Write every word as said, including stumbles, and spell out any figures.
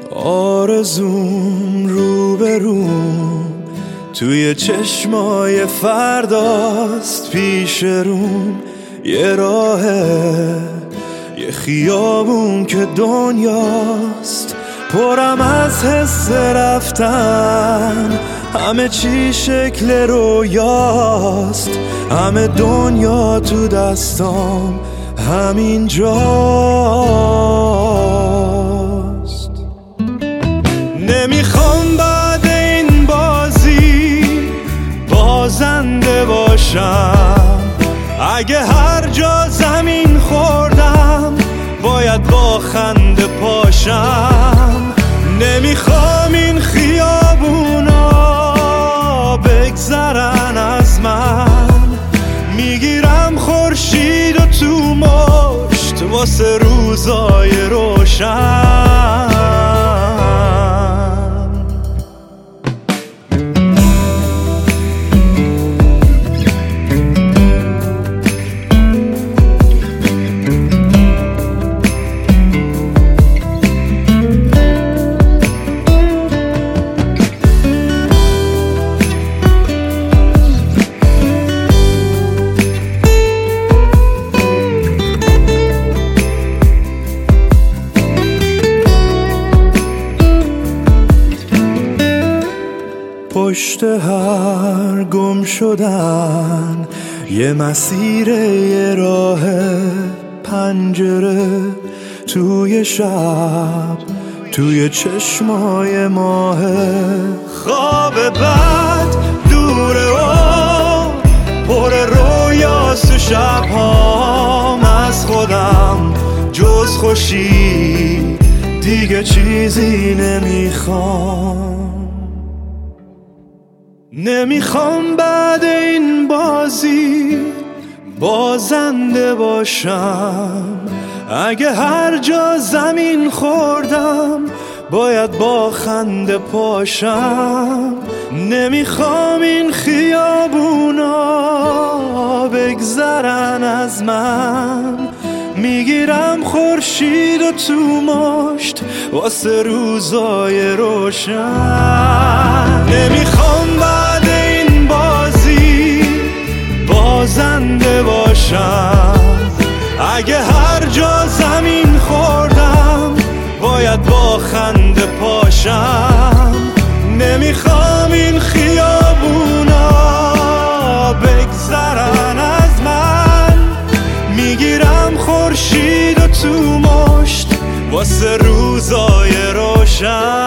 آرزوم روبروم توی چشمای فرداست، پیش روم یه راهه، یه خیابون که دنیاست، پرم از حس رفتن، همه چی شکل رویاست، همه دنیا تو دستام همین جاست. نمیخوام بعد این بازی بازنده باشم، اگه هر جا زمین خوردم باید با خنده پاشم. نمیخوام این خیابونا بگذرن از من، میگیرم خورشید و تو مشت واسه روزای روشن. پشت هر گم شدن یه مسیر، یه راه، پنجره توی شب، توی چشمای ماه، خواب بد دوره و پر رویاست شبهام، از خودم جز خوشی دیگه چیزی نمیخوام. نمیخوام بعد این بازی بازنده باشم، اگه هر جا زمین خوردم باید با خنده پاشم. نمیخوام این خیابونا بگذرن از من، میگیرم خورشید و تو مشت واسه روزای روشن. نمیخوام بعد این بازی بازنده باشم، اگه هر جا زمین خوردم باید با خنده پاشم. نمیخوام این خیابونا بگذرن از من، میگیرم خورشید و تو مشت واسه روزای روشن.